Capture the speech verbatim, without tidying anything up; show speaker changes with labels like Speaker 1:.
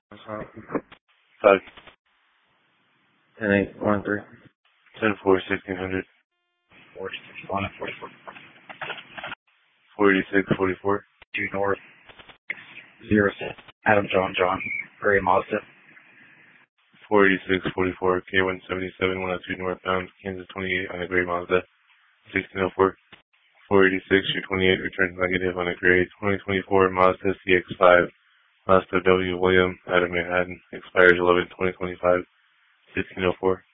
Speaker 1: Uh,
Speaker 2: Five.
Speaker 1: ten eight one three.
Speaker 2: Ten four sixteen hundred.
Speaker 3: forty-six one forty-four.
Speaker 2: Forty six forty four.
Speaker 3: Two north. Zero six. Adam John John. Gray Mazda.
Speaker 2: Forty six forty four. K one seventy seven one oh two northbound. Kansas twenty eight on a gray Mazda. Sixteen oh four. Four eighty six two twenty eight returns negative on a gray twenty twenty four Mazda C X five. Mazda W William out of Manhattan. Expires eleven twenty twenty five. Sixteen oh four.